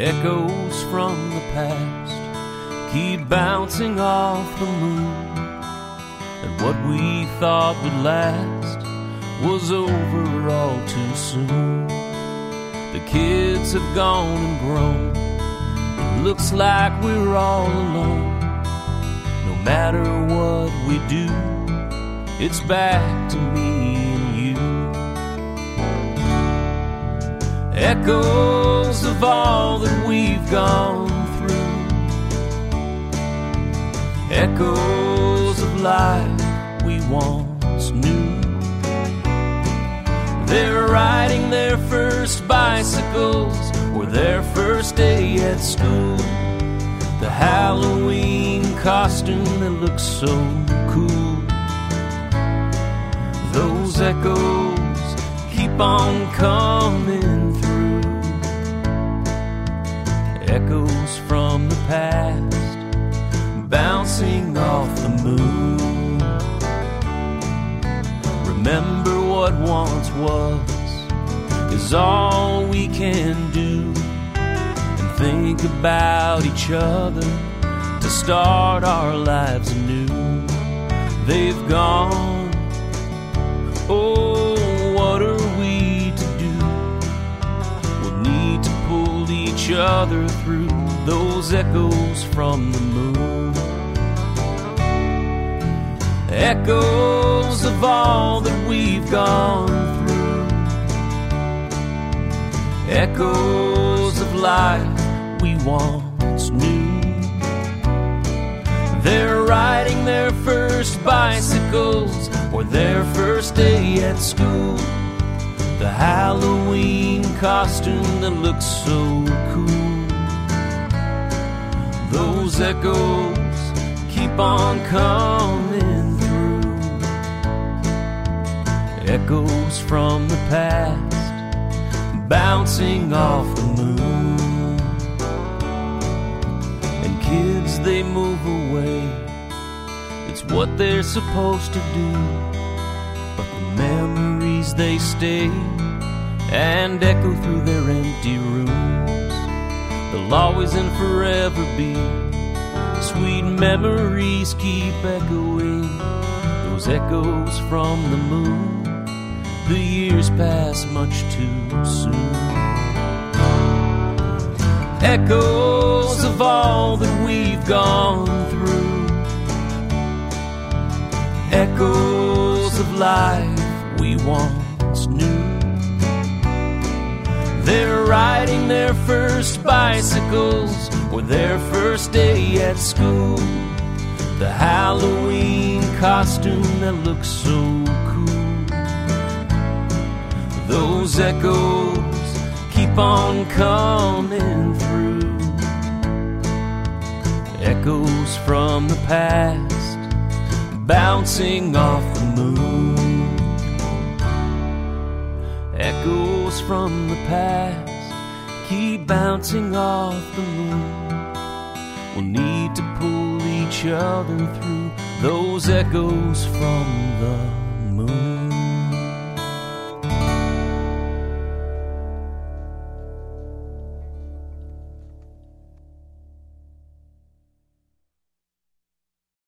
Echoes from the past keep bouncing off the moon, and what we thought would last was over all too soon. The kids have gone and grown. It looks like we're all alone. No matter what we do, it's back to me and you. Echoes of all that we've gone through, echoes of life we once knew. They're riding their first bicycles or their first day at school. The Halloween costume that looks so cool. Those echoes keep on coming through. Echoes from the past bouncing off the moon. Remember what once was is all we can do, and think about each other to start our lives anew. They've gone, oh, what are we to do? We'll need to pull each other through those echoes from the moon. Echoes of all that we've gone through, echoes of life we once knew. They're riding their first bicycles or their first day at school. The Halloween costume that looks so cool. Those echoes keep on coming through. Echoes from the past bouncing off the moon. And kids, they move away. It's what they're supposed to do. But the memories, they stay and echo through their empty rooms. They'll always and forever be sweet memories, keep echoing. Those echoes from the moon. The years pass much too soon. Echoes of all that we've gone through, echoes of life we once knew. They're riding their first bicycles or their first day at school. The Halloween costume that looks so cool. Those echoes keep on coming through. Echoes from the past bouncing off the moon. Echoes from the past keep bouncing off the moon. We'll need to pull each other through those echoes from the moon.